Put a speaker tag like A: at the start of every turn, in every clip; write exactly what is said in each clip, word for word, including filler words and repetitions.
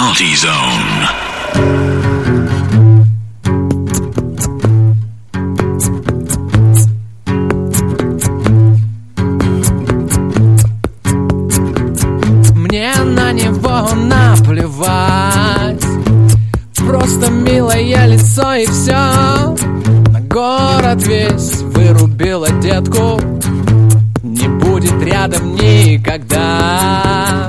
A: Multi-Zone.
B: Мне на него наплевать, просто милое лицо и все. На город весь вырубила детку, не будет рядом никогда.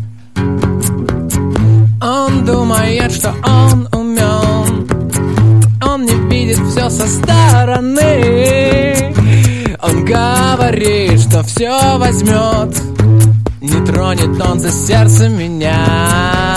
B: Он думает, что он умен, он не видит все со стороны. Он говорит, что все возьмет, не тронет он за сердце меня.